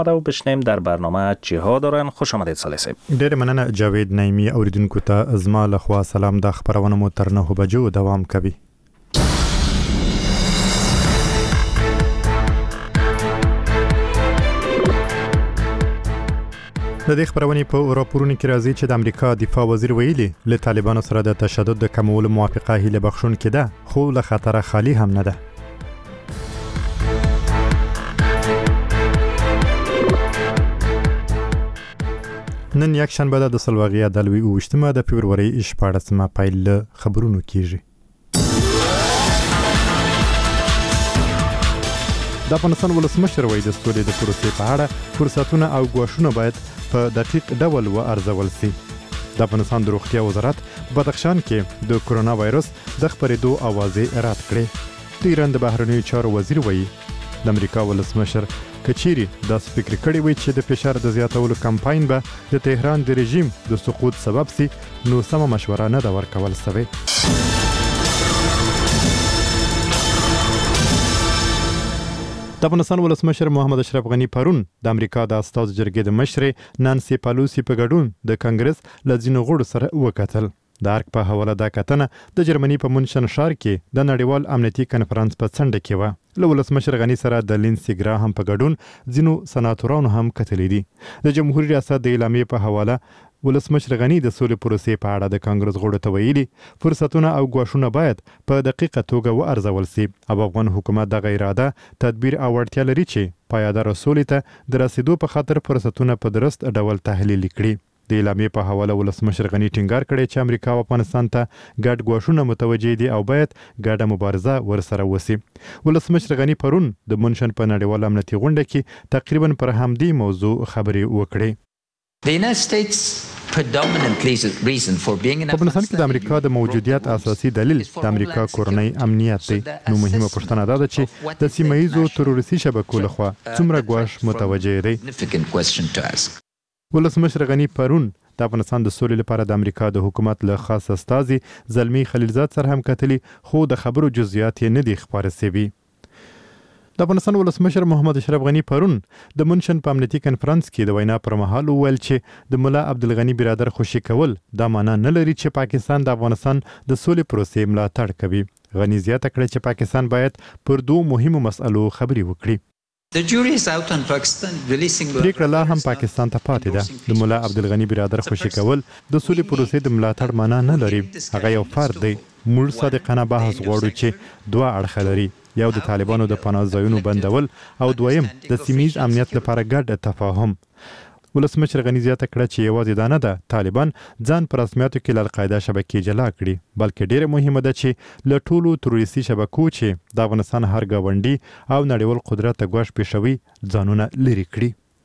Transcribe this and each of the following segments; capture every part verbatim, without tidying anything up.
رو بشنیم در برنامه چی ها دارن. خوش آمدید صالح صاحب. ډېر مننه جاوید نعیمی. اوریدونکو ته زما له خوا سلام. د خبرونه مو تر نهو بجو دوام کوي. د دې خبرونې په راپورونو کې راځي چې د امریکا دفاع وزیر ویلي له طالبانو سره د تشدد د کمولو موافقه هیله بخښون کې ده، خو له خطر خالی هم نه ده. نن یک شنبه ده، د سلواغیا د لوی اوشتمه د فبروري شپاړسمه پیل له خبرونو کیږي. د افغانستان ولسمشر وایي د سولې د پروسې په اړه فرصتونه او ګواښونه باید په دقیق ډول وارزول شي. د افغانستان د روغتیا وزارت په بدخشان کې د کرونا وایرس د خپرېدو اوازې رد کړې. د ایران د بهرنیو چارو وزیر وایي د امریکا ولسمشر کچيري د فکر کړی وي چې د فشار د زیاتولو کمپاین به د تهران د رژیم د سقوط سبب سي، نو سمه مشوره نه دا ورکول سوی. د افغانستان ولسمشر محمد اشرف غنی پرون د امریکا د استازو جرګې د مشرې نانسي پالوسی په ګډون د کانګرس له ځینو غړو سره وکتل. د ارګ په حواله دا کتنه د جرمني په منشن ښار کې د نړیوال امنیتي کنفرانس په څنډه کې وه. له ولسمشر غنی سره د لینسي ګراهم په ګډون ځینو سناتورانو هم کتلې دي. د جمهوریت ریاست د اعلامیې په حواله ولسمشر غنی د سولې پروسې په اړه د کانګرس غړو ته ویلي فرصتونه او ګواښونه باید په دقیقه توګه وارزول شي او افغان حکومت دغه اراده، تدبیر او وړتیا لري چې پایداره سولې ته د رسیدو په خاطر فرصتونه په درست ډول تحلیل کړي. د اعلامیې په حواله ولسمشر غنی ټینګار کړی چې امریکا او افغانستان ته ګډ ګواښونه متوجه دي او باید ګډه مبارزه ورسره وشي. ولسمشر غنی پرون د منشن په نړیوال امنیتي غونډه کې تقریبا پر همدې موضوع خبرې وکړې. The United States predominantly reason for being in افغانستان کې د امریکا د موجودیت اساسي دلیل د امریکا کورنۍ امنیت دی. نو مهمه پوښتنه دا ده چې د سیمه ییزو تروریستي شبکو لخوا څومره ګواښ متوجه دی. ولسمشر غنی پرون د افغانستان د سولې لپاره د امریکا د حکومت له خاص استازي زلمی خلیلزاد سره هم کتلی، خو د خبرو جزئیات یې نه دي خپاره شوي. د افغانستان ولسمشر محمد اشرف غنی پرون د منشن په امنیتي کنفرانس کې د وینا پر مهال وویل چې د ملا عبدالغنی برادر خوشي کول دا معنا نه لري چې پاکستان د افغانستان د سولې پروسې ملاتړ کوي. غنی زیاته کړه چې پاکستان باید پر دوه مهمو مسألو خبرې وکړي. پریکړه لا هم پاکستان ته پاتې ده. د ملا عبدالغنی برادر خوشي کول د سولې پروسې د ملاتړ معنا نه لري. هغه یو فرد دی. موږ صادقانه بحث غواړو چې دوه اړخه لري، یو د طالبانو د پناه ځایونو بندول او دویم د سیمه‌ییز امنیت لپاره ګډ تفاهم. ولسمشر غنی زیاته کړه چې یوازې دا نه ده طالبان ځان په رسمیاتو کې له القاعده شبکې جلا کړي، بلکې ډیره مهمه ده چې له ټولو تروریستي شبکو چې د افغانستان هر ګاونډي او نړیوال قدرت ته ګواښ پېښوي ځانونه لرې کړي.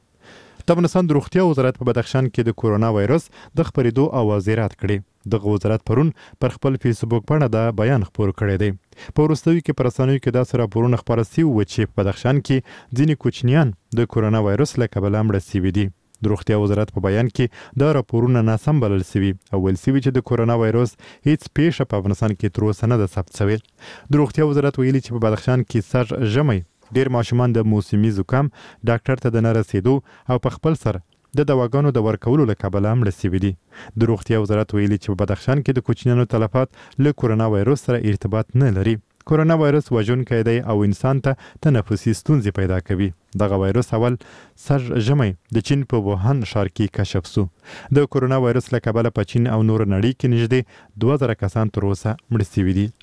د افغانستان د روغتیا وزارت په بدخشان کې د کرونا وایرس د خپرېدو اوازې رد کړې. دغه وزارت پرون پر خپل فیسبوک باندې دا بیان خپور کړی دی. په وروستیو کې په رسنیو کې داسې راپورونه خپاره سوي وو چې په بدخشان کې ځینې کوچنیان د کرونا وایرس له کبله مړه سوي دي. د روغتیا وزارت په بیان کې دا راپورونه ناسم بلل سوي او ویل سوي چې د کرونا وایرس هیڅ پیښه په افغانستان کې تر اوسه نه ده ثبت شوې. د روغتیا وزارت ویلي چې په بدخشان کې سږ ژمی ډیر ماشومان د موسمي زکام ډاکټر ته د نه رسیدو او په خپل سر د دواګانو د ورکولو له کبله مړه سوي دي. د روغتیا وزارت ویلي چې په بدخشان کې د کوچنیانو تلفات له کرونا وایرس سره ارتباط نه لري. کرونا وایرس وژونکی دی او انسان ته تنفسي ستونزې پیدا کوي. دغه وایرس اول سږ ژمی د چین په ووهان ښار کې کشف سو. د کرونا وایرس له کبله په چین او نور نړۍ کې نږدې دوه زره کسان تر اوسه مړه سوي دي.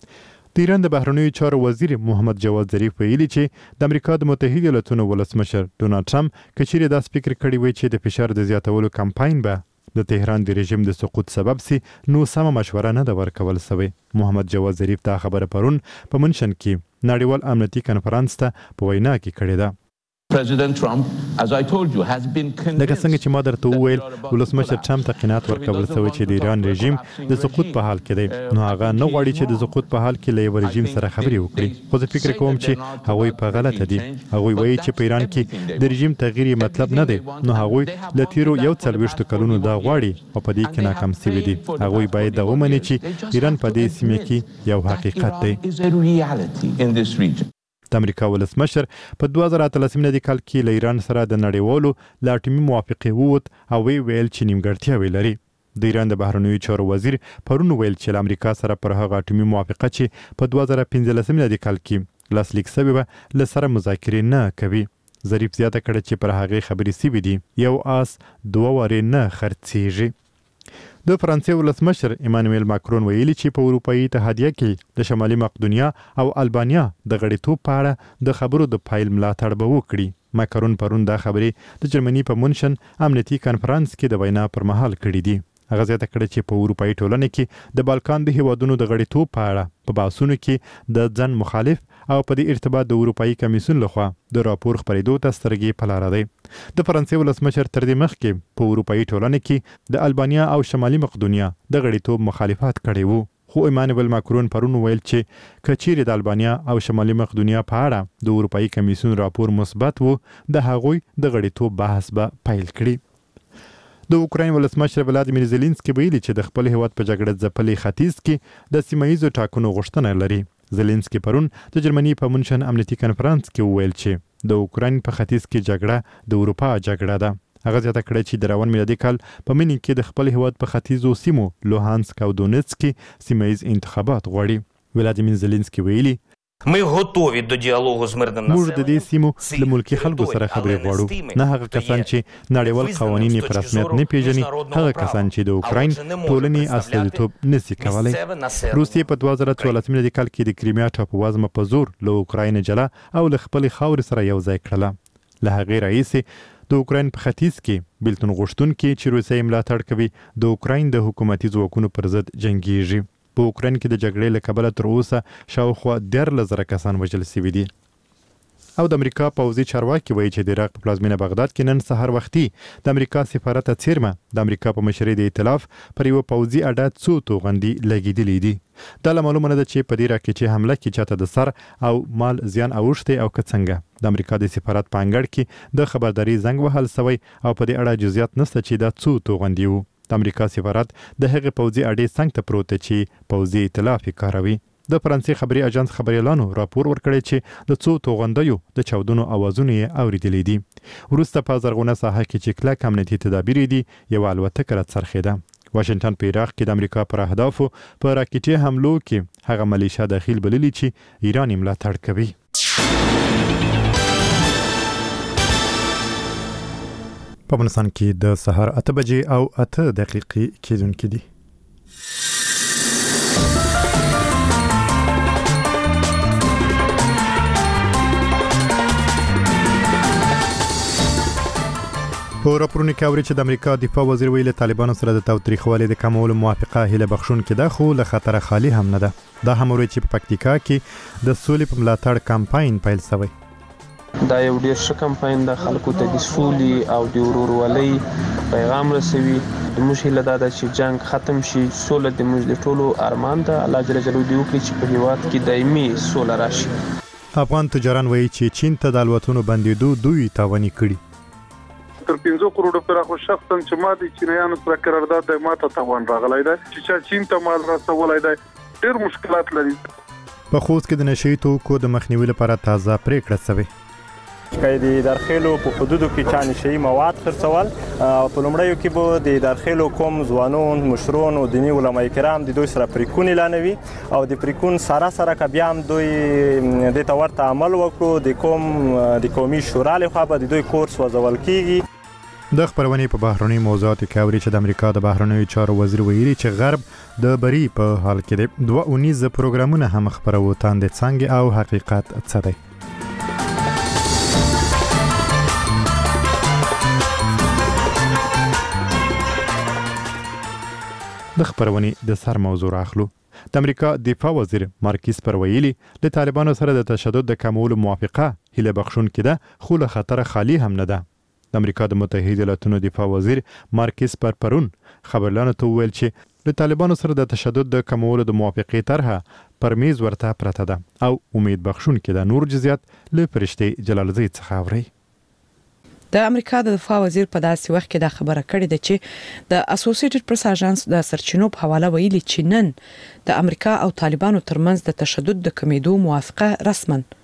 د ایران د بهرنیو چارو وزیر محمد جواد ظریف ویلي چې د امریکا د متحده ایالاتونو ولسمشر ډونالډ ټرمپ کچېرې داسې فکر کړی وي چې د فشار د زیاتولو کمپاین به د تهران د رژیم د سقوط سبب سي، نو سمه مشوره نه ده ورکول سوی. محمد جواد ظریف دا خبره پرون په منشن کې نړیوال امنیتي کنفرانس ته په وینا کې کړې ده. President Trump, as I told you, has been لکه څنګه چې ما درته وویل ولسمشر ټرمپ ته قناعت ورکول شوی چې د ایران رژیم د سقوط په حال کې دی، نو هغه نه غواړي چې د سقوط په حال کې له یو رژیم سره خبرې وکړي. خو زه فکر کوم چې هغوی په غلطه دي. هغوی وایي چې په ایران کې د رژیم تغییر یې مطلب نه دی، نو هغوی له تیرو یو څلوېښتو کلونو دا غواړي او په دې کې ناکام سوي دي. هغوی باید دا ومني چې ایران په دې سیمه کې یو حقیقت دی. د امریکا ولسمشر په دوه زره اتلسم میلادي کال کې له ایران سره د نړیوالو له اټومي موافقې ووت او وی ویل چې نیمګړتیاوې لري. د ایران د بهرنیو چارو وزیر پرون ویل چې له امریکا سره پر هغه اټومي موافقه چې په دوه زره پنځلسم میلادي کال کې لاسلیک شوې وه له سره مذاکرې نه کوي. ظریف زیاته کړه چې پر هغې خبرې سوي دي یو آس دوه وارې نه خرڅېږي. د فرانسې ولسمشر ایمانویل ماکرون ویلي چې په اروپایي اتحادیه کې د شمالي مقدونیا او البانیا د غړیتوب په اړه د خبرو د پایل ملاتړ به وکړي. ماکرون پرون دا خبرې د جرمني په مونشن امنیتي کانفرنس کې د وینا پر مهال کړي دي. هغه زیاته کړه چې په اروپایي ټولنه کې د بالکان د هیوادونو د غړیتوب په اړه په بحثونو کې د ځن مخالف او په دې ارتباط د اروپایي کمیسیون لخوا د راپور خپرېدو ته سترګې په لاره دی. د فرانسې ولسمشر تر دې مخکې په اروپایي ټولنه کې د البانیا او شمالي مقدونیا د غړیتوب مخالفت کړی وو. خو ایمانویل ماکرون پرون ویل چې که چیرې د البانیا او شمالي مقدونیا په اړه د اروپایي کمیسیون راپور مثبت وو د هغوی د غړیتوب بحث به پیل کړي. د اوکراین ولسمشر ولادیمیر زيلنسکي ویلي چې د خپل هیواد په جګړه ځپلي ختیځ کې د سیمه ییزو ټاکنو غوښتنه لري. زيلنسکي پرون د جرمني په مونشن امنیتي کانفرنس کې وویل چې د اوکراین په ختیځ کې جګړه د اروپا جګړه ده. هغه زیاته کړه چې د روان میلادي کال په مني کې د خپل هیواد په ختیځو سیمو لوهانسک او دونیتسک کې سیمه ییز انتخابات غواړي. ولادیمیر زيلنسکي ویلي Ми готові до діалогу з мирним населенням. موږ د دې سیمو له ملکي خلکو سره خبرې غواړو. نه هغه کسان چې نړیوال قوانین په رسمیت نه پیژني، هغه کسان چې د اوکراین ټولنې استازیتوب نشي کولی. روسیې په دوه زره څوارلسم میلادي کال کې د کریمیا ټاپووزمه په زور له اوکراین جلا او له خپلې خاورې سره یو ځای کړله. له هغې راهیسې د اوکراین په ختیځ کې بیلتون غوښتونکي چې روسیه ملاتړ کوي د اوکراین د حکومتي ځواکونو پر ضد جنګیږي. په اوکراین کې د جګړې له کبله تر اوسه شاوخوا دیارلس زره کسان وژل شوي دي. او د امریکا پوځي چارواکي وایي چې د عراق په پلازمینه بغداد کې نن سهار وختي د امریکا سفارت څیرمه د امریکا په مشرۍ د ائتلاف پر یوه پوځي اډه څو توغندي لګېدلي دي. دا له معلومه نه ده چې په دې راکټي حمله کې چاته د سر او مال زیان اوښتی او که څنګه. د امریکا د سفارت په انګړ کې د خبرداري زنګ وهل سوی او په دې اړه جزئیات نشته چې دا څو توغندي وو. د امریکا سفارت د هغې پوځي اډې څنګ ته پروت دی چې پوځي ائتلاف یې کاروي. د فرانسې خبري اژانس خبري اعلانو راپور ورکړی چې د څو توغندیو د چاودنو اوازونه یې اوریدلي دي. وروسته په زرغونه ساحه کې چې کلک امنیتي تدابیر دي یوه الوتکه راڅرخېده. واشنګټن په عراق کې د امریکا پر اهدافو په راکټي حملو کې هغه ملیشه داخل بللي چې ایران یې ملاتړ کوي. په افغانستان کې د سهار اته بجې او اته دقیقې کېدونکې دي. په راپورونو کې اوري چې د امریکا دفاع وزیر ویلي طالبانو سره د تاوتریخوالي د کمولو موافقه هیله بخښونکې ده خو له خطره خالي هم نه ده. دا هم اوري چې په پکتیکا کې د سولې په ملاتړ کمپاین پیل شوی. دا یو ډیر ښه کمپاین د خلکو ته د سولې او د ورورولۍ پیغام رسوي. د موږ هیله دا ده چې جنگ ختم شي، سوله د موږ د ټولو ارمان ده. الله جل جلاله دې وکړي چې په هیواد کې دایمي سوله راشي. افغان تجاران وایي چې چین ته د الوتنو بندېدو دوی تاواني کړي. تر پنځه کروڑو پر خو شخصا چې ما د چینایانو سره قرارداد د ماته تاوان راغلی دی چې چین ته مال رسولای دی ډېر مشکلات لري. په خوست کې د نشئی توکو د مخنیوي لپاره تازه پریکړه شوې. که د دارخیلو په حدودو کې چا نشئی مواد خرڅول په لومړیو کې به د دارخیلو کوم ځوانون مشرون او دیني علما کرام د دوی سره پریکون اعلانوي او د پریکون سره سره که بیا هم دوی دې ته ورته عمل وکړو د کوم د قومي شورا لخوا به د دوی کور سوځول کیږي. د خبرونې په بهرنیو موضوعاتو کې اوري چې د امریکا د بهرنیو چارو وزیر ویلي چې غرب د بری په حال کې د دوه اونیزه پروګرامونه هم خپرو تاندې څنګه او حقیقت څه دی. د خبرونې د سر موضوع راخلو. د امریکا دفاع وزیر مارکیس پر ویلي د طالبانو سره د تشدد د کمولو موافقه هیله بخښونکې ده خو له خطره خالی هم نه ده. د امریکا د متحده ایالاتونو دفاع وزیر مارکیس پر پرون خبرلانو ته وویل چې د طالبانو سره د تشدد د کمولو د موافقې طرحه پر میز ورته پرته ده او امید بخښونکې ده. نور جزئیات له فرشتې جلالزی څخه اورئ. د امریکا د دفاع وزیر په داسې وخت کې دا خبره کړې ده چې د اسوسییټډ پریس اژانس د سرچینو په حواله ویلي چې نن د امریکا او طالبانو ترمنځ د تشدد د کمیدو موافقه رسماً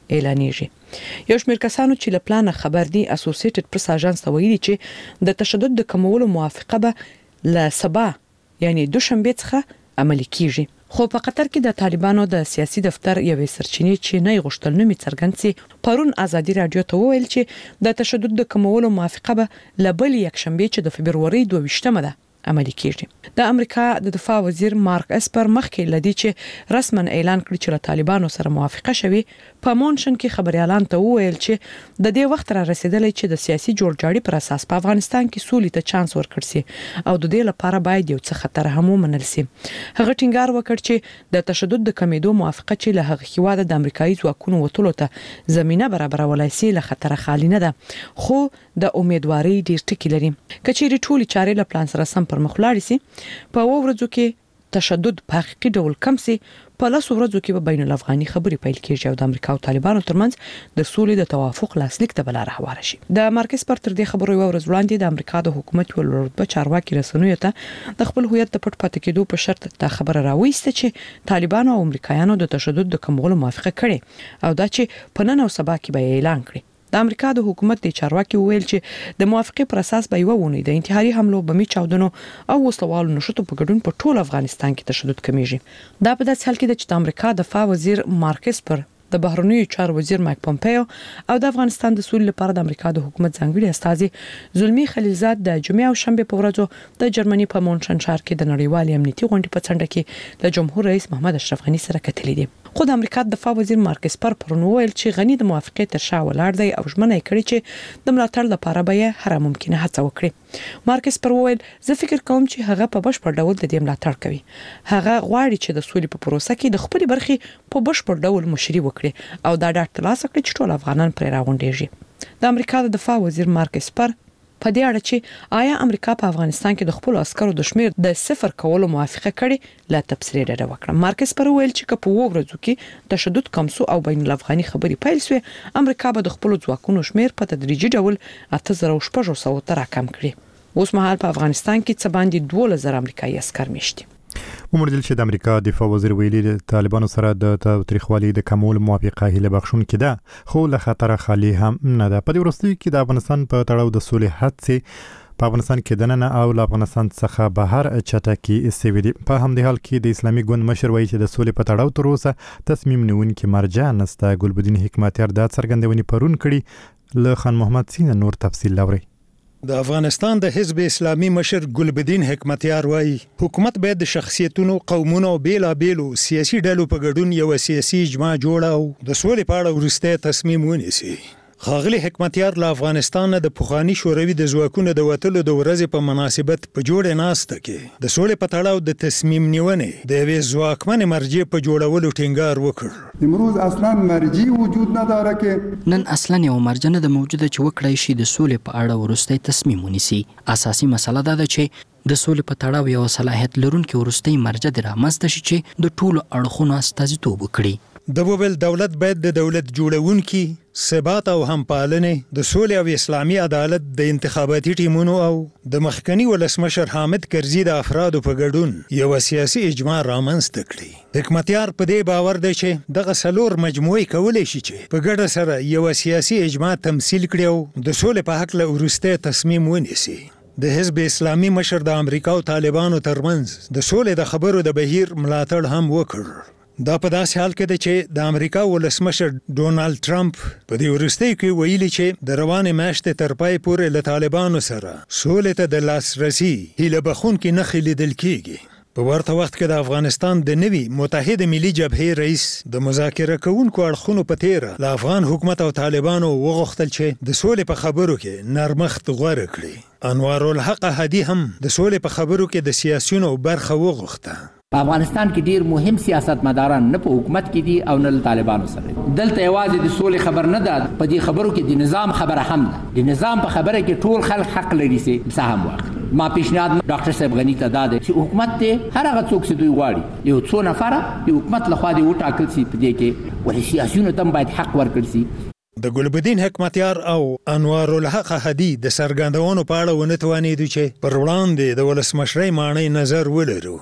اعلانېږي. یو شمېر کسانو چې له پلان خبر دي اسوسییټډ پریس اژانس ته ویلي چې د تشدد د کمولو موافقه به له سبا یعنی دوشنبه څخه عملي کیږي. خو په قطر کې د طالبانو د سیاسي دفتر یوې سرچینې چې نه غوښتل نومي څرګندسي پرون ازادي رادیو ته وویل چې د تشدد د کمولو موافقه به لبل یک شنبه چې د فبرवरी دوه ویشتمه ده عملي کیږي. د امریکا د دفاع وزیر مارک اسپر مخکې لدی چې رسمن اعلان کړی چې له طالبانو سره موافقه شوي په مونشن کې خبريالان ته وویل چې د دې وخت را رسیدلی چې د سیاسي جوړجاړي پر اساس په افغانستان کې سولې ته چانس ورکړ سي او د دې لپاره باید یو څه خطر هم ومنل سي. هغه ټینګار وکړ چې د تشدد د کمیدو موافقه چې له هغه هیواده د امریکایي ځواکونو وټولو ته زمينه برابرولای سي له خطر خالی نه ده خو د امیدواري ډیر ټکی لري. کچېری ټولي چارې له پلان سره سم پر مخ لاړ سي په ورځو کې تشدد په حقیقي ډول کم سي په لاسو ورځو کې به بین الافغاني خبرې پیل کیږي او د امریکا او طالبانو ترمنځ د سولې د توافق لاسلیک ته بلاره هواره شي. د مارکس پر تر دې خبرو یو ورځ وړاندې د امریکا د حکومت ول رتبه چارواکي رسنیو ته د خپل هویت د پټ پاتې کېدو په شرط ته خبره راوېسته چې طالبانو او امریکایانو د تشدد د کمولو موافقه کړې او دا چې په نن او سبا کې به اعلان کړي. د امریکا د حکومت د چارواکي ویل چې د موافقه پر اساس به یو ونی د انتحاري حملو بمی چاودنو او وسلوالو نشټو په ګډون په ټول افغانستان کې تشدد کمیږي. دا په داسې حال کې د چې د امریکا د دفاع وزیر مارکس پر د بهرنیو چارو وزیر مایک پومپیو او د افغانستان د سولې لپاره د امریکا د حکومت ځانګړي استازي زلمی خلیلزاد د جمعې او شنبه په ورځو د جرمني په مونشن ښار کې د نړیوال امنیتي غونډې په څنډه کې د جمهور رئیس محمد اشرف غنی سره کتلې دي. خو د امریکا د دفاع وزیر مارکس پر پرون ویل چې غنی د موافقه تر شا ولاړ دی او ژمنه کړې چې د ملاتړ لپاره به هر ممکنه هڅه وکړي. مارکس پر ویل زه فکر کوم چې هغه په بشپړ ډول د دې ملاتړ کوي. هغه غواړي چې د سولې په پروسه کې د خپل برخې په بشپړ ډول مشري وکړي او دا ډاډ ترلاسه کړي چې ټول افغانان پر راغونډيږي. د امریکا د دفاع وزیر مارکس پر په دې اړه چې آیا امریکا په افغانستان کې د خپل عسکرو د شمیر د صفر کولو موافقه کړې لا تفسیر ډېر وکړه. مارکس پر ویل چې په ورځو کې تشدد کم سو او بین الافغاني خبرې پیل شوې امریکا به د خپل ځواکونو شمیر په تدریجي ډول اته زره شپږ سوه ته راکم کړي. اوس مهال په افغانستان کې څه باندې دوه زره امریکایي عسكر میشتي. ومردل چې د امریکا دفاع وزیر ویلي د طالبانو سره د تاریخوالي د کمول موافقه هله بخښون کې ده خو له خطر خالی هم نه ده. په دې وروستیو کې د افغانستان په تړاو د سولې هڅې په افغانستان کې د نن او له افغانستان څخه بهر چټکي استوي دي. په همدې حال کې د اسلامي ګوند مشر وایي چې د سولې په تړاو تر اوسه تصمیم نیونکي مرجع نسته. ګلبدین حکمتیار دا څرګندونې پرون کړي. له خان محمد سین نور تفصیل لوري. د افغانستان د حزب اسلامي مشر ګلبدین حکمتیار وایي حکومت باید د شخصیتونو قومونو او بیلابیلو سیاسي ډلو په ګډون یو سیاسي اجماع جوړ او د سولې په اړه وروستی تصمیم ونیسي. خاغلی حکمتیار له افغانستان د پخوانی شوروي د ځواکونو د وټلو د ورځې په مناسبت په جوړه ناسته کې د سولې په تړاو د تصمیم نیونې د یوې ځواکمن مرجع په جوړولو ټینګار وکړ. امروز اصلا مرجع وجود نداره که نن اصلا یو مرجع نه د موجوده چې وکړای شي د سولې په اړه ورستی تصمیم ونیسي. اساسي مسله دا ده چې د سولې په تړاو یو صلاحیت لرونکي ورستی مرجع د رامنځته شي چې د ټولو اړخونو استازیتوب وکړي. د وویل دولت باید د دولت جوړونکي ثبات او همپالنې د سولې او اسلامي عدالت د انتخاباتي ټیمونو او د مخکنی ولسمشر حامد کرزي د افرادو په ګډون یو سیاسي اجماع رامنځته کړي. حکمتیار په دې باور دی چې دغه څلور مجموعې کولی شي چې په ګډه سره یو سیاسي اجماع تمثیل کړي او د سولې په حق له وروستی تصمیم ونیسي. د حزب اسلامي مشر د امریکا او طالبانو ترمنځ د سولې د خبرو د بهیر ملاتړ هم وکړ. دا په داسې حال کې ده چې د امریکا ولسمشر ډونالد ټرمپ په دې وروستیو کې ویلي چې د روانې میاشتې تر پای پورې له طالبانو سره سولې ته د لاسرسي هیله بخونکي نښې لیدل کېږي. په ورته وخت کې د افغانستان د نوي متحد ملي جبهې رئیس د مذاکره کوونکو اړخونو په تیره له افغان حکومت او طالبانو وغوښتل چې د سولې په خبرو کې نرمښت غوره کړي. انوار الحق هدي هم د سولې په خبرو کې د سیاسیونو برخه وغوښته. په افغانستان کې ډیر مهم سیاستمداران نه په حکومت کې دي او نه له طالبانو سره. دلته یوازې د سولې خبر نه ده، په دې خبرو کې د نظام خبره هم ده. د نظام په خبره کې ټول خلک حق لري چې سهم واخلي. ما پیشنهاد ډاکټر صاحب غنی ته داده چې حکومت ته هر هغه څوک چې دوی غواړي یو څو نفره د حکومت لخوا دی وټاکل شي په دې کې ولې سیاسيونو ته باید حق ورکړي شي. د ګلبدین حکمتیار او انوار الحق هدي د سرګندونو په اړه ونه توانېدو چې پر وړاندې د ولسمشرۍ معنی نظر ولرو.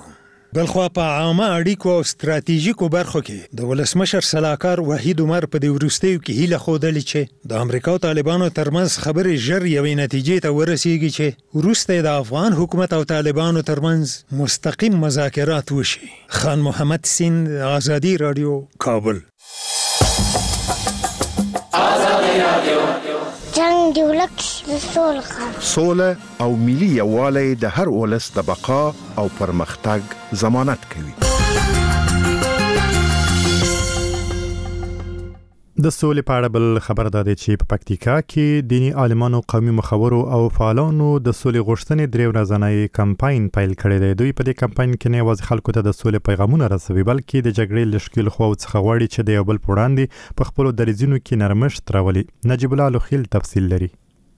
بلخوا په عامه اړیکو او ستراتیژیکو برخو کې د ولسمشر صلاحکار وحید عمر په دې وروستیو کې هیله ښودلې چې د امریکا او طالبانو ترمنځ خبرې ژر یوې نتیجې ته ورسیږي چې وروسته د افغان حکومت او طالبانو ترمنځ مستقیم مذاکرات وشي. خان محمد سیند، آزادی رادیو، کابل. آزادی رادیو. جنگ دی ولک سول سوله او ملي یووالی د هر ولس د بقا او پرمختګ ضمانت کوي. د سولې په اړه بل خبر داده چې په پکتیکا کې دینی عالمانو، قومي مخورو او فعالانو د سولې غوښتنې درې ورځنی کمپاین پیل کړی دی. دوی په دې کمپاین کې نه یوازې خلکو ته د سولې پیغامونه رسوي، بلکې د جګړې له ښکېلو خواوو څخه غواړي چې د یو بل په وړاندې په خپلو دریځونو کې نرمښت راولي. نجیب الله لوخیل تفصیل لري.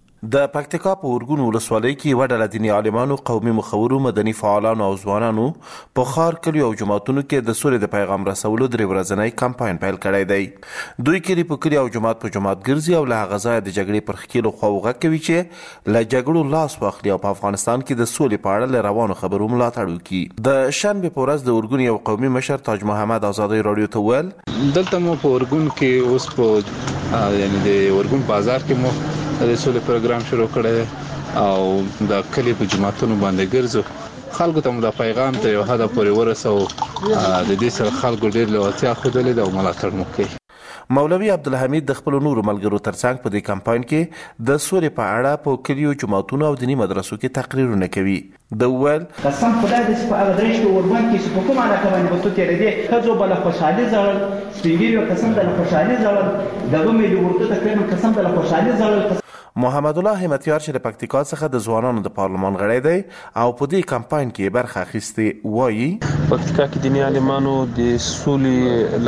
د پکتیکا په ورګون ولسوالۍ کې یوه ډله دیني عالمانو، قومي مخورو، مدني فعالانو او ځوانانو په ښار، کلیو او جوماتونو کې د سولې د پیغام رسولو درې ورځنی کمپاین پیل کړی دی. دوی کلی په کلي او جومات په جومات ګرځي او له هغه ځایه د جګړې پر ښکېلو خواوو غږ کوي چې له جګړو لاس واخلي او په افغانستان کې د سولې په اړه له روانو خبرو ملاتړ وکړي. د شنبې په ورځ د ورګون یو قومي مشر تاج محمد آزادۍ راډیو ته وویل، دلته مو په ورګون کې اوس په یعنی د ورګون بازار کې مو د سولې پروګرام شروع کړی او د کلی په جماعتونو باندې ګرځو، خلکو ته مو د پیغام ته یو حد پورې ورسو. د دې سره خلکو ډېر لوړتیا ښودلې ده او ملاتړ مو کوي. مولوي عبدالحمید د خپلو نورو ملګرو ترڅنګ په دې کمپاین کې د سولې په اړه په کلیو، جوماتونو او دیني مدرسو کې تقریرونه کوي. د وویل قسم خدای دې په هغه درې کې وربان کې چې په کومه علاقه باندې به تو تېرې دې ښځو به له خوشحالي ځړل، سپین ږیرو قسم د له خوشحالي ځړل، دغه مې د ورته تقریبا قسم د له خوشحالي ځړل. محمد الله همتیار چې د پکتیکا څخه د ځوانانو د پارلمان غړی دی او په دې کمپاین کې برخه اخیستې، وایي پکتیکا کې دیني عالمانو د سولې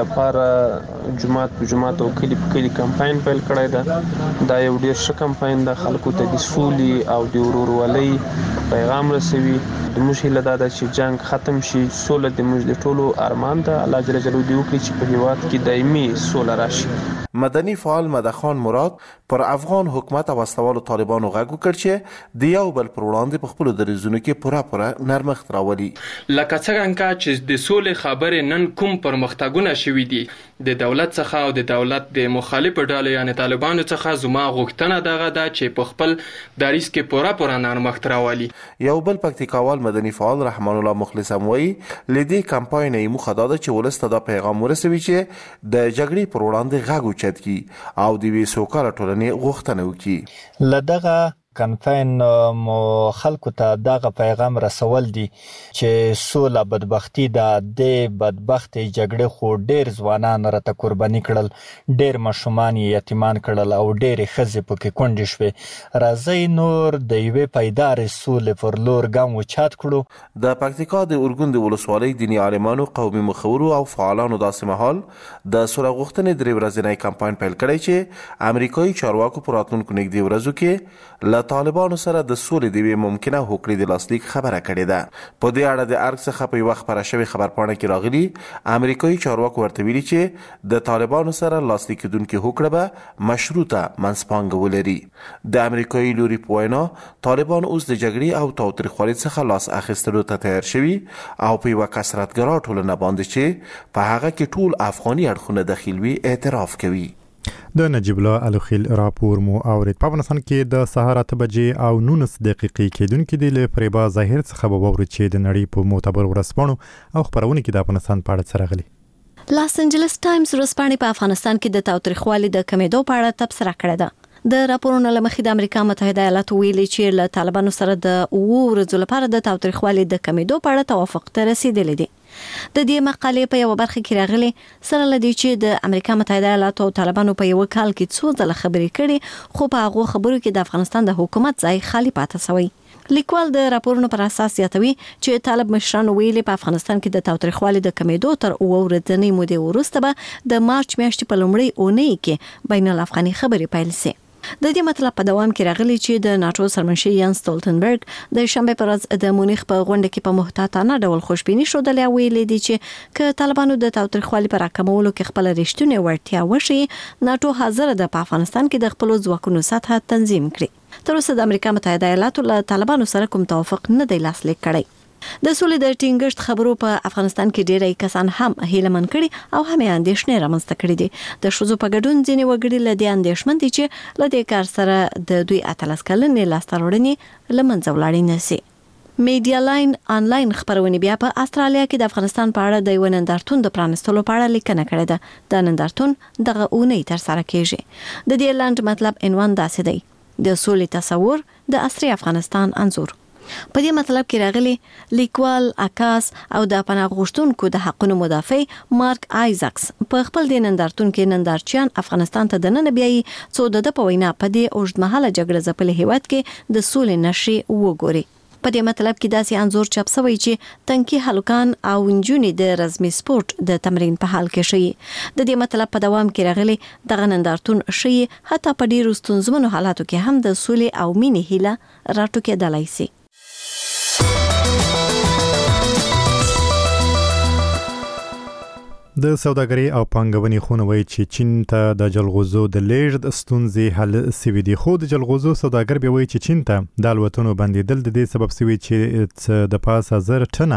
لپاره جماعت په جماعت او کلی په کلی کمپاین پیل کړی دی. دا یو ډېر ښه کمپاین دی، خلکو ته د سولې او د ورورولۍ پیغام رسوي. د موږ هیله دا ده چې جنگ ختم شي، سوله د موږ د ټولو ارمان ده. الله جل جلاله دې وکړي چې په هېواد کې دایمي سوله راشي. مدني فعال مدخان مراد پر افغان حکومت او استوالو طالبانو غږ وکړ چې د یو بل پر وړاندې په خپلو دریځونو کې پوره پوره نرمښت راولي. لکه څنګه چې د سولې خبرې نن کوم پرمختګونه شوي دي د دولت څخه او د دولت د مخالفو ډلو یعنی طالبانو څخه، زما غوښتنه دغه ده چې په خپل دریځ کې پوره پوره نرمښت راولي. یو بل پکتیکاوال مدني فعال رحمان الله مخلص هم وایي له دې کمپاین یې موخه دا ده چې ولس ته دا پیغام ورسوي چې د جګړې پر وړاندې غږ اوچت کړي او د یوې سوکاله ټولنې غوښتنه وکړي. له دغه کمپاین مو خلکو ته دغه پیغام رسول دي چې سوله بدبختی ده. د بدبختی جګړې خو ډېر ځوانان راته قرباني کړل، ډېر ماشومان یتیمان کړل او ډېرې ښځې پکې کونډې شوې. راځئ نور د یوې پایدارې سولې پر لور ګام اوچت کړو. د پکتیکا د ارګون د ولسوالۍ دیني عالمانو، قومي مخورو او فعالانو داسې مهال د سوله غوښتنې درې ورځنی کمپاین پیل کړی چې امریکایي چارواکو په راتلونکو نږدې ورځو کې له طالبانو سره د سولې د یوې ممکنه هوکړې د لاسلیک خبره کړې ده. په دې اړه د ارګ څخه په یوه خپره شوې خبرپاڼه کې راغلي امریکایي چارواکو ورته ویلي چې د طالبانو سره لاسلیک کېدونکې هوکړه به مشروطه منځپانګه ولري. د امریکایي لوري په وینا طالبان اوس د جګړې او تاوتریخوالي څخه لاس اخیستلو ته تیار شوي او په یوه کثرتګرا ټولنه باندې چې په هغه کې ټول افغاني اړخونه دخیل وي اعتراف کوي. د نجیب الله الوخیل راپور مو اورید. په افغانستان کې د سهار اته بجې او نولس دقیقې کېدونکې دی له فریبا ظاهر څخه به واورئ چې د نړۍ په معتبر ورځپاڼو او خپرونې کې د افغانستان په اړه څه راغلي. لاس انجلس ټایمز ورځپاڼې په افغانستان کې د تاوتریخوالي د کمېدو په اړه تبصره کړې ده. د راپورونو له مخې د امریکا متحده ایالاتو ویلي چې له طالبانو سره د اوو ورځو لپاره د تاوتریخوالي د کمېدو په اړه توافق ته رسیدلی دی. د دې مقالې په یو برخه کې راغلي سره لدی چې د امریکا متحده ایالاتو او طالبانو په یو کال کې څو ځله خبرې کړي، خو په هغه خبرو کې د افغانستان د حکومت ځای خالی پاتې شوی. لیکوال د راپورونو پر اساس یادوي چې طالب مشرانو ویلي په افغانستان کې د تاوتریخوالي د کمېدو تر اوه ورځې مودې وروسته به د مارچ میاشتې په لومړۍ اونۍ کې بین الافغاني خبرې پیل شي. د دې مطلب په دوام کې راغلی چې د ناتو سرمنشي یان سټولټنبرګ د شنبه پر ورځ د مونیخ په غونډه کې په محتاطانه ډول خوشبیني شودلې ویلې دي چې ک طالبانو د تاوتریخوالي پر راکمولو کې خپل رښتونی وړتیا وشي، ناتو حاضر ده په افغانستان کې د خپل ځواکونو سطح تنظیم کړي. تر اوسه د امریکا متحده ایالاتو له طالبانو سره کوم توافق نه دی لاسلیک کړی. د سولې د ټینګښت خبرو په افغانستان کې ډېری کسان هم هیلمن کړي او هم اندېښنې رامنځته کړي دي. د ښځو په ګډون ځینې وګړي له دې اندېښمن دي چې له دې کار سره د دوی اتلس کلنې لاسته راوړنې له منځه ولاړې نه شي. میډیا لاین آنلاین خبرونه بیا په استرالیا کې د افغانستان په اړه د یو نندارتون د پرانستلو په اړه لیکنه کړې ده. د نندارتون دغه اونۍ تر سره کیږي. د دې لاند مطلب عنوان داسې دی: د سولې تصور د عصري افغانستان انځور. په دې مطلب کې راغلي لیکوال عکاس او د پناه غوښتونکو د حقوقو مدافع مارک آیزاکس په خپل د نندارتون کې نندارچیان افغانستان ته د نن بیاي څو د په وینا په دې اوږدمهاله جګړه ځپلې هیواد کې د سولې نشي وګوري. په دې مطلب کې داسې انځور چاپ شوی چې تنکي هلکان او نجونې د رزمي سپورت د تمرین په حال کې شي. د دې مطلب په دوام کې راغلي دغه نندارتون شي حتی په ډیرو ستونزمنو حالاتو کې هم د سولې او مینې هیله راټوکېدلای شي. د سوداګرۍ او پانګونې خونه وایي چې چین ته د جلغوزو د لیږد ستونزې حل سوي دي. خو د جلغوزو سوداګر بیا وایي چې چین ته د الوتنو بندېدل د دې سبب سوي چې د پاسه زر ټنه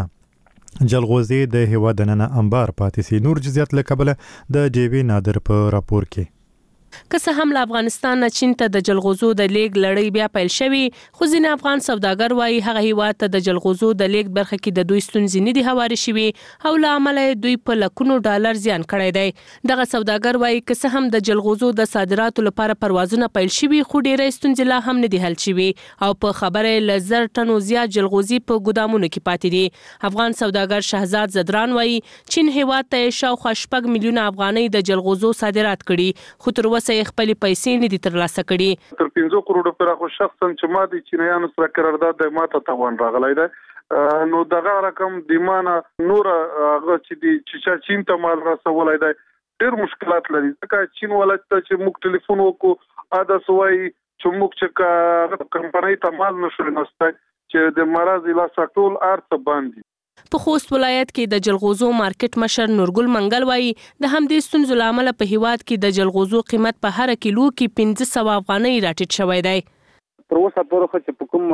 جلغوزي د هیواد دننه انبار پاتې سي. نور جزئیات له کبله د جیبي نادر په راپور کې. که څه هم له افغانستان نه چین ته د جلغوزو د لیږد لړۍ بیا پیل شوی، خو ځینې افغان سوداګر وایي هغه هیواد ته د جلغوزو د لیږد برخه کې د دوی ستونزې نه دي هوارې شوي او له امله دوی په لکونو ډالر زیان کړی دی. دغه سوداګر وایي که څه هم د جلغوزو د صادراتو لپاره پروازونه پیل شوي، خو ډېرې ستونزې لا هم نه دي حل شوي او په خبره له زر ټنو زیات جلغوزي په ګودامونو کې پاتې دي. افغان سوداګر شهزاد زدران وایي چین هیواد ته شاوخوا شپږ میلیونه افغانۍ د جلغوزو صادرات کړي، خو تر اوسه یې خپلې پیسې نه دي ترلاسه کړي. تر پنځه کروڑه پر خو شخصا چې ما د چینایانو سره قرارداد د ماته توان راغلی دی، نو دغه رقم د مانه نور هغه چې د چې چین ته مال رسولای دی ډېر مشکلات لري. ځکه چین ولایت ته چې موږ ټلیفون وکړو ادا سوای چې موږ چې کمپنۍ ته مال نشو نسته چې د مرز علاقه ټول ارته باندې. په خوست ولایت کې د جلغوزو مارکیټ مشر نورګل منګل وایي د همدې ستونزو له امله په هیواد کې د جلغوزو قیمت په هر کیلو کې پنځه سوه افغانۍ راټیټ شوی دی. تر اوسه پورې خو چې په کوم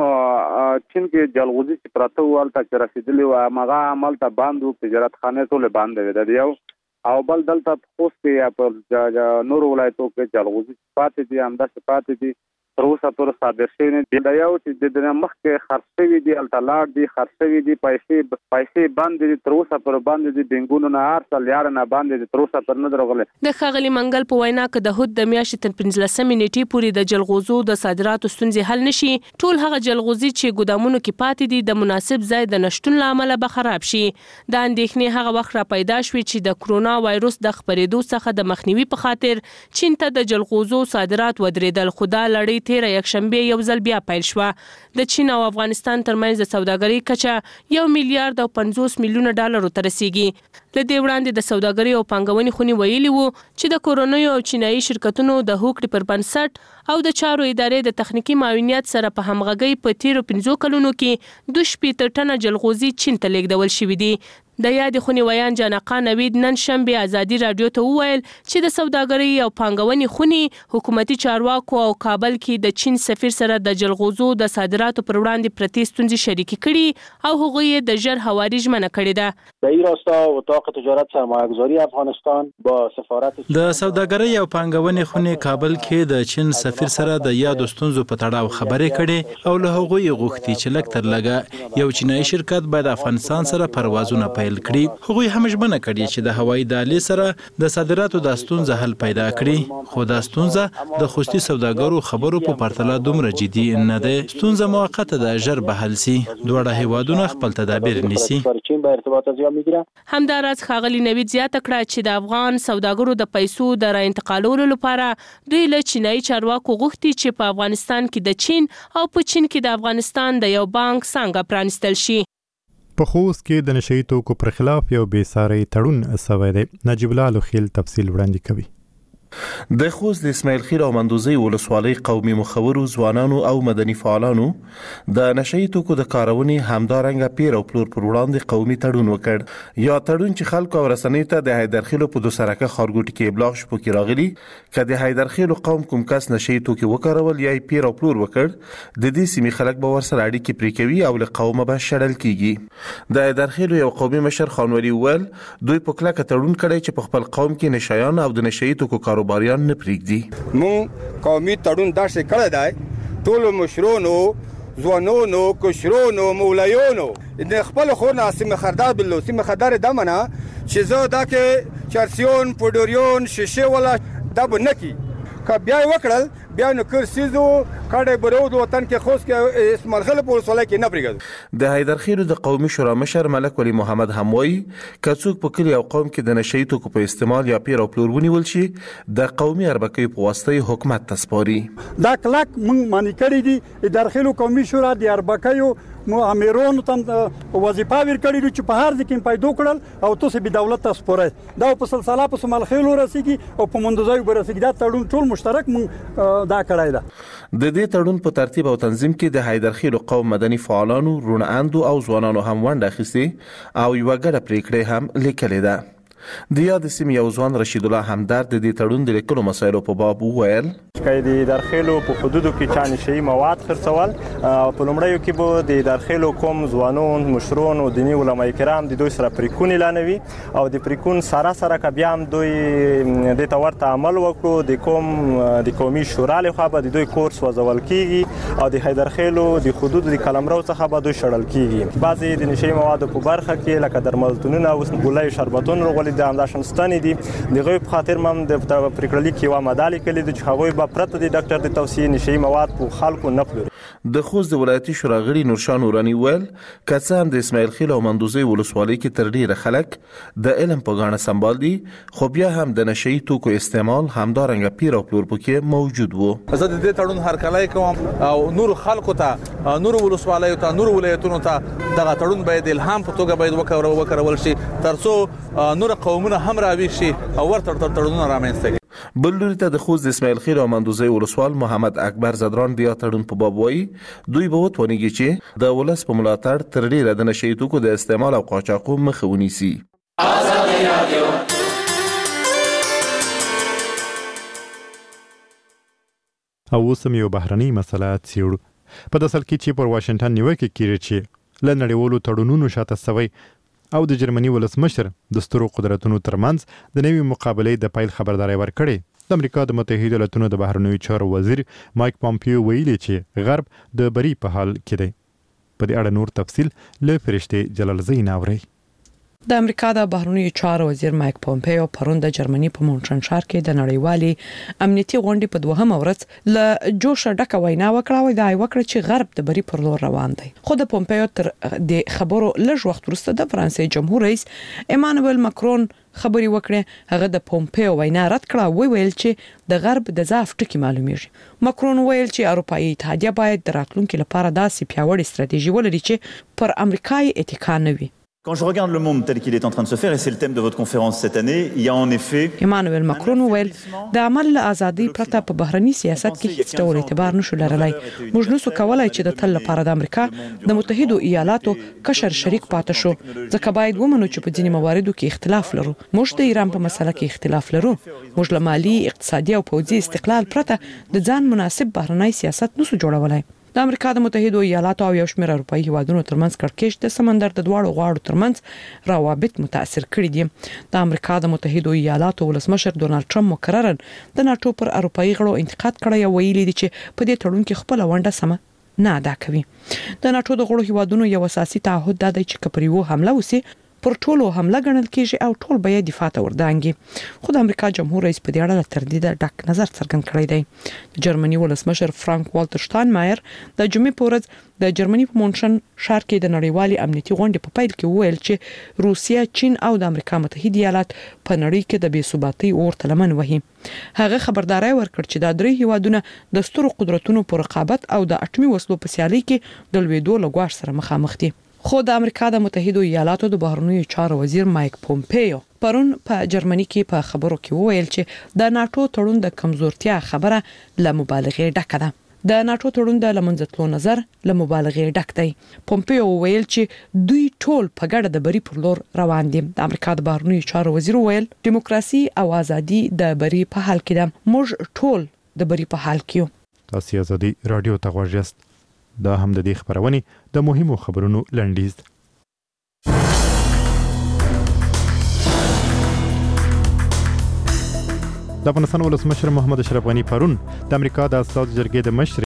چین کې جلغوزي چې پراته و هلته چې رسېدلي وو هغه همالته بند وو، تجارت خانې ټولې بندې وې. د یو او بل دلته په خوست کې یا په نورو ولایتو کې جلغوزي پاتې دي، همداسې پاتې دي. تر اوسه پورې صادر شوي نه دي. د یو چې د مخکې خرڅ شوي دي هلته لاړ دي، خرڅ شوي دي، پیسې پیسې بندې دي، تر اوسه پورې بندې دي. بینکونو نه هر څه لیاره نه بندې دي، تر اوسه پورې نه دي راغلي. د ښاغلي منګل په وینا که د هود د میاشتې تر پنځلسمې نیټې پورې د جلغوزو د صادراتو ستونزې حل نشي، ټول هغه جلغوزي چې ګودامونو کې پاتې دي د مناسب ځای د نشتون له امله به خراب شي. د اندېښنې هغه وخت را پیدا شوې چې د کرونا وایروس د خپرېدو څخه د مخنیوي په خاطر چین ته د جلغوزو صادرات ودرېدل، خو دا لړۍ تېره یکشنبې یو ځل بیا پیل شوه. د چین او افغانستان ترمنځ د سوداګرۍ کچه یو میلیارډ او پنځوس میلیونه ډالرو ته رسیږي. له دې وړاندې د سوداګرۍ او پانګونې خونې ویلي وو چې د کورنیو او چینایي شرکتونو د هوکړې پر بنسټ او د چارو ادارې د تخنیکي معاونیت سره په همغږۍ په تیرو پنځو کلونو کې دوه شپېته ټنه جلغوزي چین ته لیږدول شوي دي. د یادې خونې ویان جانقا نوید نن شنبه ازادي رادیو ته وویل چې د سوداګرۍ او پانګونې خونې حکومتي چارواکو او کابل کې د چین سفیر سره د جلغوزو د صادراتو پر وړاندې پرتې ستونزې شریکې کړي او هغوی یې د ژر هواري ژمنه کړې ده. در این راستا اتاق تجارت سرمایه‌گذاری افغانستان با سفارت د سوداګرۍ او پانګونې خونې کابل کې د چین سفیر سره د یادو ستونزو په تړاو خبرې کړي او له هغوی غوښتي چې لږ تر لږه یو چینایي شرکت باید افغانستان سره پروازونه پیل کړي. هغوی هم ژمنه کړې چې د هوایي دهلیز سره د صادراتو د ستونزه حل پیدا کړي، خو دا ستونزه د خوستي سوداګرو خبرو په پرتله دومره جدي نه ده. ستونزه موقته ده، ژر به حل سي. دواړه هیوادونه خپل تدابیر نیسي. همداراز ښاغلي نوید زیاته کړه چې د افغان سوداګرو د پیسو د را انتقالولو لپاره دوی له چینایي چارواکو غوښتي چې په افغانستان کې د چین او په چین کې د افغانستان د یو بانک څنګه پرانستل شي. په خوست کې د نشئی توکو پر خلاف یو بې ساري تړون شوی دی. نجیب الله لوخیل تفصیل وړاندې کوي. د خوست د اسماعیل خیل او مندوزي ولسوالۍ قومي مخورو ځوانانو او مدني فعالانو د نشئی توکو د کارونې همدارنګه پیر او پلور پر وړاندې قومي تړون وکړ. یا تړون چې خلکو او رسنیو ته د حیدرخیلو په دوسرکه خارګوټي کې ابلاغ شو کې راغلي ک د حیدرخیلو قوم کوم کس نشئی توکي وکړول یا پیر او پلور وکړ د دې سیمې خلک به ورسره اړیکې پرې کوي او له قومه به شړل کیږي. د حیدرخیلو یو قومي مشر خانولي ول دوی په کلکه تړون کړی چې په خپل قوم کې نشایان او د نشئی توکو باریان نه پریږدي. مون قومي تړون داسې کړی دی ټولو مشرونو ځوانونو کشرونو مولایونو د خپل خونه سیمه خردار بلو سیمه خردار دمنه چې زه دا کې چرسیون پوډوریون شیشه ولا دب نکی که بیا وکړل بیا نو کرسیزو کډه برود وطن کې خوش کې اسماعیل خیل په وسوله کې نه پرېږد. د حیدرخیلو د قومي شورا مشر ملک ولی محمد هموي کڅوک په کلی او قوم کې د نشئی توکو په استعمال یا پیر او پلور ونیول شي د قومي اربکې په واسطه حکومت تسپاري. دا کلک مونږ مانی کړی دي حیدرخیلو قومي شورا د اربکې مو امیرونو تم وظیفه ور کړی چې په هر ځکه پیدا کړل او تاسو به دولت تسپورای دا په سلسله په اسماعیل خیل ورسیږي او په مندوزي ورسیږي دا تړون ټول مشترک مونږ دا کړای دا. د دې تړون په ترتیب او تنظیم کې د حیدرخیلو قوم مدني فعالانو روناندو او ځوانانو هم ونډه اخیستې او یو ګډه پریکړه هم لیکلې ده. د یاد سیمې یو ځوان رشید الله همدرد د دې تړون د لیکلو مسایلو په باب وویل چې د حیدرخیلو په حدودو کې چا نشئی مواد خرڅول په لومړیو کې به د حیدرخیلو قوم ځوانون مشرون او دیني علما کرام د دوی سره پریکون اعلانوي او د پریکون سره سره که بیا هم دوی د تورته عمل وکړو د قوم د قومي شورا لخوا به د دوی کورس وځول کیږي او د حیدرخیلو د حدودو د قلمرو څخه به دوی شړل کیږي. بعضی د نشئی موادو په برخه کې لکه درملتونونه او ګولای شربتون رغول د انداشنستانې دي دغه په خاطر مم د پریکړلي کې و مدالي کړي د هغوی به پرته د ډاکټر د توصیه نشئی مواد په خلکو نه پلوري. د خوست د ولایتي شورا غړي نورشاه نوراني ویل که څه هم د اسماعیل خیل او مندوزي ولسوالۍ کې تر ډیره خلک د علم په ګاڼه سمبال دي خو بیا هم د نشئی توکو استعمال همدارنګه پیر او پلور پکې موجود وو. زه د دې تړون هرکلی کوم او نور خلکو ته نور ولسوالیو ته نور ولایتونو ته دغه تړون باید الهام په توګه باید وکړول شي ترڅو نور قومونه هم راوي شي او ورته تړونونه رامنځته. بل لوري ته د خوست د اسماعیل خیل او مندوزي ولسوال محمد اکبر زدران بیا تړون په باب وایي دوی به وتوانیږي چې د ولس په ملاتړ تر ډیره د نشئی توکو د استعمال او قاچاقو مخه ونیسي. او اوس یو بهرنۍ مسله څیړو په داسل کې چې پر واشنگټن نیوکه کیږي چې له نړیوالو تړونونو شاته سوی او د جرمني ولسمشر د سترو قدرتونو ترمنځ د نوي مقابلې د پیل خبرداري ورکړي. د امریکا د متحده ایالاتونو د بهرنیو چارو وزیر مایک پامپیو ویلي چې غرب د بری په حال کې دی. په دې اړه نور تفصیل له فرشته جلال زین اوري. د امریکا د بهرنیو چارو وزیر مایک پومپیو پرون د جرمني په مونټرن ښار کې د نړیوالې امنیتي غونډې په دوهمه ورځ له جوشه ډکه وینا وکړه او دا وکړه چې غرب د بری پر لور روان دی. خو د پومپیو تر د خبرو لږ وخت وروسته د فرانسې جمهور رئیس ایمانوئل ماکرون خبري وکړه. هغه د پومپیو وینا رد کړه او ویل چې د غرب د ضعف ټکی معلومیږي. ماکرون ویل چې اروپאי اتحادیه باید د راتلونکو لپاره داسې پیاوړې ستراتیژي ولري چې پر امریکای اتکا نه وي. Quand je regarde le monde tel qu'il est en train de se faire, et c'est le thème de votre conférence cette année, il y a en effet... Emmanuel Macron ویل د عمل ازادي پرته په بهرني سیاست کې هیڅ ډول اعتبار نشو لرلای. موږ نسو کولای چې د تل لپاره د امریکا د متحده ایالاتو کشر شریک پاتې شو ځکه باید ومنو چې په ځینې مواردو کې اختلاف لرو. موږ د ایران په مسله کې اختلاف لرو. موږ له مالی اقتصادي او پوځي استقلال پرته د ځان مناسب بهرني سیاست نسو جوړولای. د امریکا د متحده ایالاتو او یو شمېر اروپאי هیوادونو ترمنځ کړکېچ د سمندر د دواړو غاړو ترمنځ روابط متاثر کړي دي. د امریکا د متحده ایالاتو ولسمشر ډونالد ټرمپ مکررن د ناتو پر اروپאי غړو انتقاد کړی او ویلي دي چې په دې تړون کې خپل ونډه سم نه ادا کوي. د ناتو د غړو هیوادونو یو اساسي تعهد دا دی چې کپریو حمله وسی پر ټولو حمله ګڼل کیږي او ټول به یې دفاع ته وردانګي. خو د امریکا جمهور رئیس په دې اړه تردید ډک نظر څرګند کړی دی. جرمني ولسمشر فرانک والټر شتاینمایر د جمعې په ورځ د جرمني په مونټرن ښار کې د نړیوالې امنیتي غونډې په پیل کې وویل چې روسیا، چین او د امریکا متحده ایالات په نړۍ کې د بې ثباتۍ اور ته لمن وهي. هغه خبرداري ورکړ چې دا درې هیوادونه د سترو قدرتونو په رقابت او د اټومي وسلو په سیالي کې د لویدو له ګواښ سره مخامخ دي. خو د امریکا د متحده ایالاتو د بهرنیو چارو وزیر مایک پومپیو پرون په جرمني کې په خبرو کې وویل چې د ناتو تړون د کمزورتیا خبره له مبالغې ډکه ده. د ناتو تړون د لمنځتلو نظر له مبالغې ډک دی. پومپیو وویل چې دوی ټول په ګډه د بری پر لور روان دي. د امریکا د بهرنیو چارو وزیر وویل دیموکراسي او ازادي د بری په حال کې ده. موږ ټول د بری په حال کې یو. تاسو ازادي رادیو ته غوږ یاست. دا هم د دې خبرونې د مهمو خبرونو لنډیز. د افغانستان ولسمشر محمد اشرف غنی پرون د امریکا د اساسي جرګې د مشر